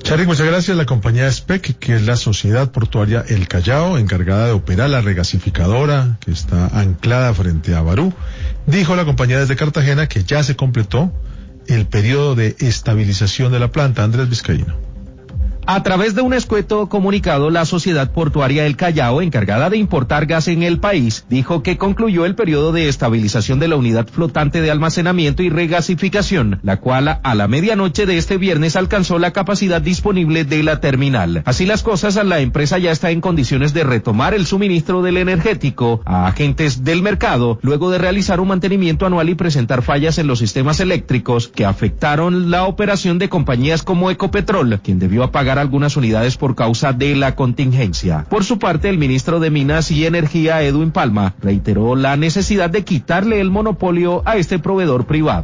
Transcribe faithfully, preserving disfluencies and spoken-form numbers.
Charly, muchas gracias. La compañía S P E C, que es la Sociedad Portuaria El Callao, encargada de operar la regasificadora que está anclada frente a Barú, dijo a la compañía desde Cartagena que ya se completó el periodo de estabilización de la planta. Andrés Vizcaíno. A través de un escueto comunicado, la Sociedad Portuaria El Callao, encargada de importar gas en el país, dijo que concluyó el periodo de estabilización de la unidad flotante de almacenamiento y regasificación, la cual a la medianoche de este viernes alcanzó la capacidad disponible de la terminal. Así las cosas, la empresa ya está en condiciones de retomar el suministro del energético a agentes del mercado, luego de realizar un mantenimiento anual y presentar fallas en los sistemas eléctricos que afectaron la operación de compañías como Ecopetrol, quien debió apagar algunas unidades por causa de la contingencia. Por su parte, el ministro de Minas y Energía, Edwin Palma, reiteró la necesidad de quitarle el monopolio a este proveedor privado.